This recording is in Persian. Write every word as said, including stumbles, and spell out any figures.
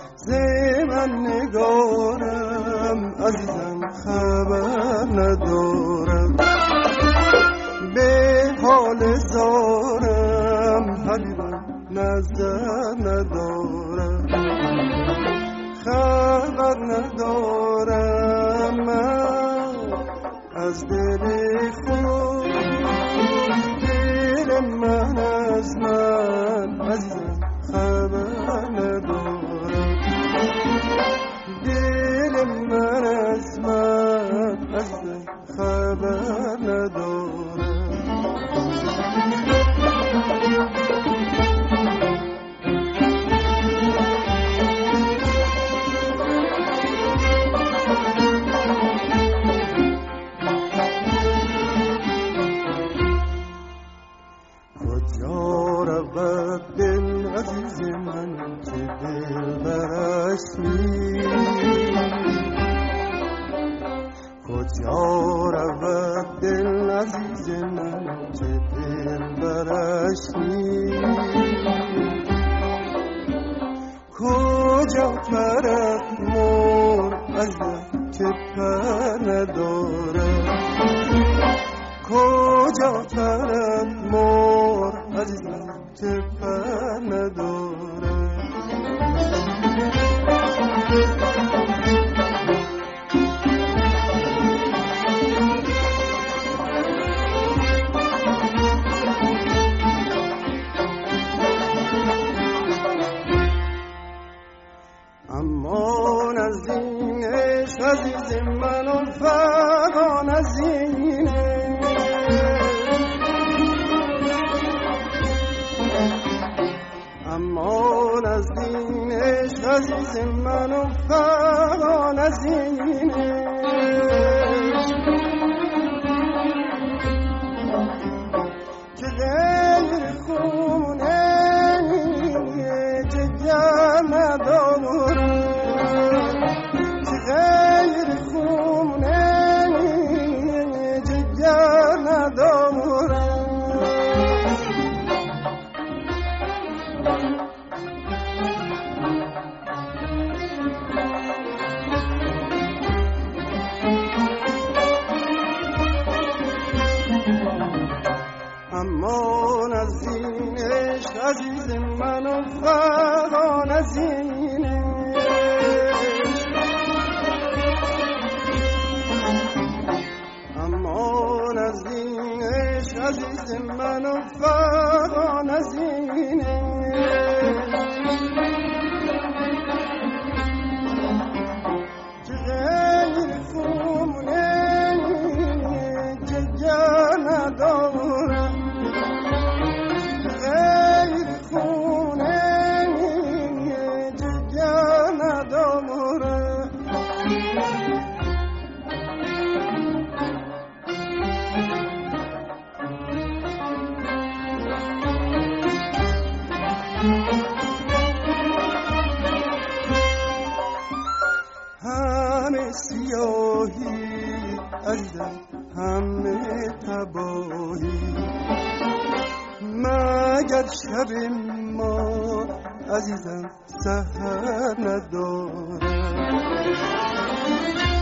زمن نگارم عزیزم خبر ندارم، به حال زارم حبیبم نظر ندارم، خبر ندارم من از دل خود، دل من از من عزیزم خبر ندارم، دل من از من عزیزم خبر ندارم. کجا رود دل عزیز من که دل برش نیست، کجا رود دل عزیز من که دل برش نیست، کجا پرد مور عزیزم که پر ندارد، کجا پرد مور عزیزم که پر ندارد. اما نزدینش عزیز من و فقا نزدینه، اما نزدینش عزیز من و فقا نزدینه، که غیر خونه جگر ندارم، که غیر خونه جگر ندارم. اما نزدینش عزیز من و فقا نزدینش، اما نزدینش عزیز من و فقا نزدینش، که غیر خونه جگر ندارم، غیر خونه جگر ندارم. همه سیاهی عزیزم همه تباهی، مگر شب ما عزیزم سحر ندارم،